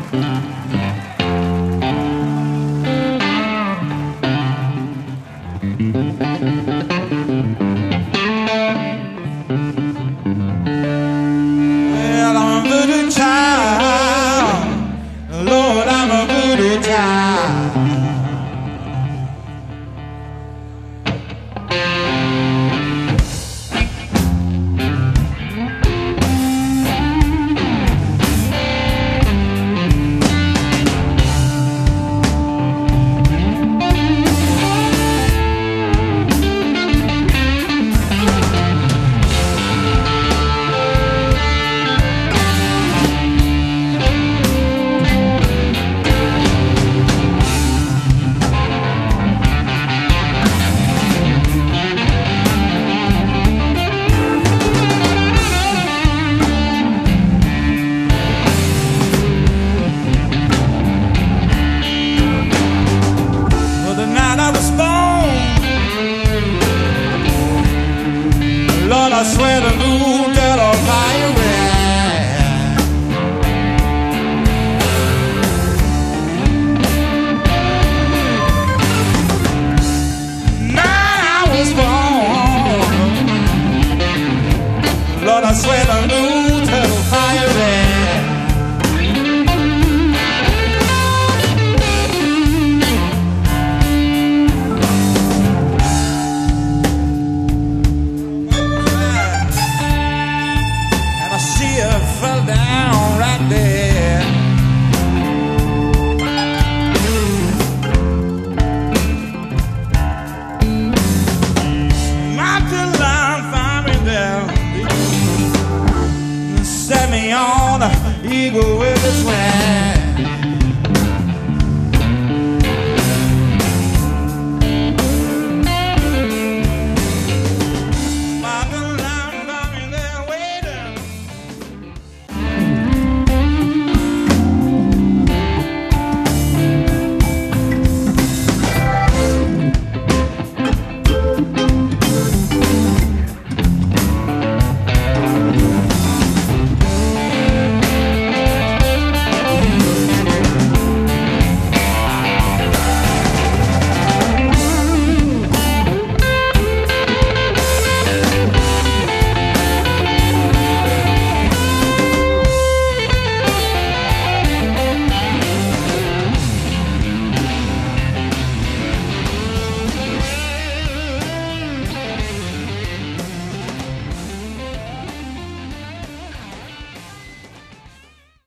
Well, I'm a voodoo child, Lord, I'm a voodoo child. Lord, I swear the moon that I'll fire red. Night I was born. Lord, I swear the moon that I'll fire red. Fell down right there. Mountain lion found me there. Set me on the eagle with his wings.